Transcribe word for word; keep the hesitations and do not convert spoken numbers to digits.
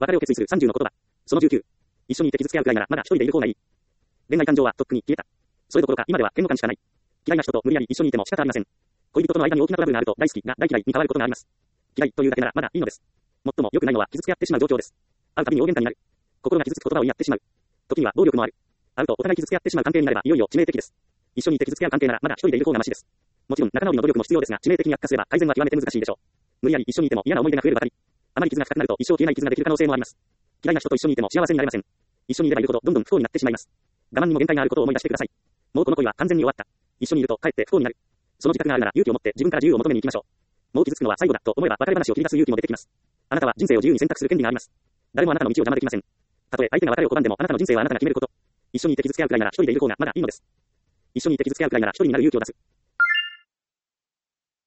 別れを決意するさんじゅうの言葉。そのじゅうきゅう。一緒にいて傷つけ合うくらいならまだ一人でいる方がいい。恋愛感情はとっくに消えた。それどころか今では嫌悪感しかない。嫌いな人と無理やり一緒にいても仕方ありません。恋人との間に大きなトラブルがあると大好きが大嫌いに変わることがあります。嫌いというだけならまだいいのです。最も良くないのは傷つけ合ってしまう状況です。会うたびに大喧嘩になる。心が傷つく言葉を言い合ってしまう。時には暴力もある。会うとお互い傷つけ合ってしまう関係になればいよいよ致命的です。一緒にいて傷つけ合う関係ならまだ一人でいる方がマシです。もちろん仲直りの努力も必要ですが致命的に悪化すれば改善は極めて難しいでしょう。無理やり一緒にいても嫌な思い出が増えるばかり。あまり傷が深くなると一生消えない傷ができる可能性もあります。嫌いな人と一緒にいても幸せになれません。一緒にいればいるほどどんどん不幸になってしまいます。我慢にも限界があることを思い出してください。もうこの恋は完全に終わった。一緒にいるとかえって不幸になる。その自覚があるなら勇気を持って自分から自由を求めに行きましょう。もう傷つくのは最後だと思えば別れ話を切り出す勇気も出てきます。あなたは人生を自由に選択する権利があります。誰もあなたの道を邪魔できません。たとえ相手が別れを拒んでもあなたの人生はあなたが決めること。一緒にいて傷つけ合うくらいなら一人でいる方がまだいいのです。一緒にいて傷つけ合うくらいなら一人になる勇気を出す。